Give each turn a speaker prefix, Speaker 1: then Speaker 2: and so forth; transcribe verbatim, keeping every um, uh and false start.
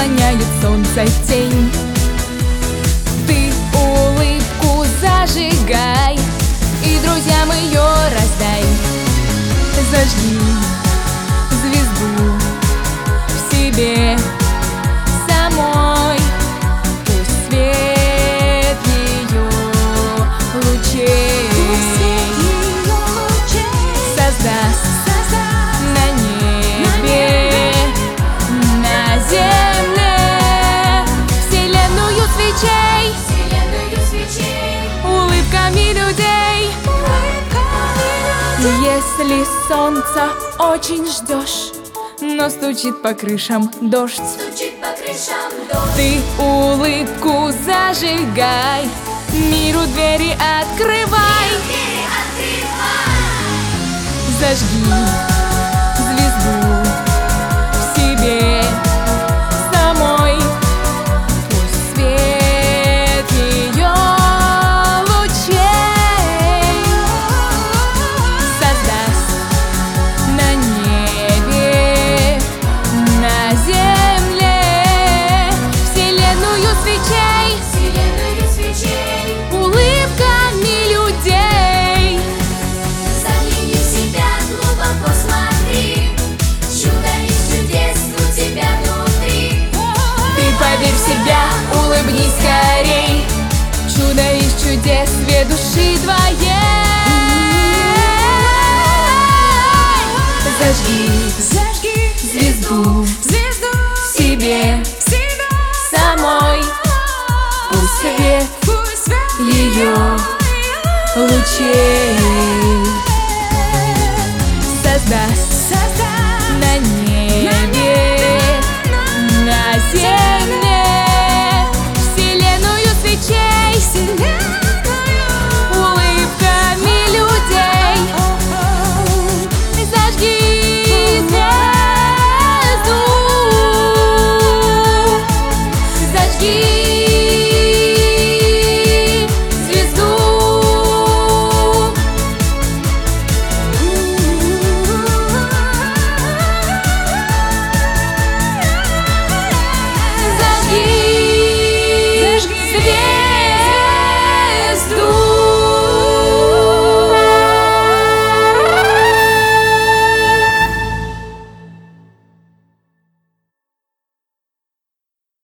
Speaker 1: заслоняет солнце тень. Ты улыбку зажигай и друзьям ее раздай. Зажги звезду в себе самой, пусть свет ее лучей создаст на небе, на земле вселенную свечей, улыбками людей. Если солнца очень ждешь, но стучит по крышам дождь, ты улыбку зажигай, миру двери открывай. Зажги звезду в себе самой, пусть свет ее лучей создаст на небе, на земле вселенную свечей, улыбками людей.
Speaker 2: Загляни в себя, глубоко смотри, чудо и чудес у тебя внутри.
Speaker 1: Ты поверь в себя, улыбнись скорей, чудо из чудес две души твоей. Зажги,
Speaker 2: Зажги
Speaker 1: звезду
Speaker 2: звезду
Speaker 1: в себе
Speaker 2: в себе
Speaker 1: самой, пусть свет
Speaker 2: пусть свет
Speaker 1: ее лучей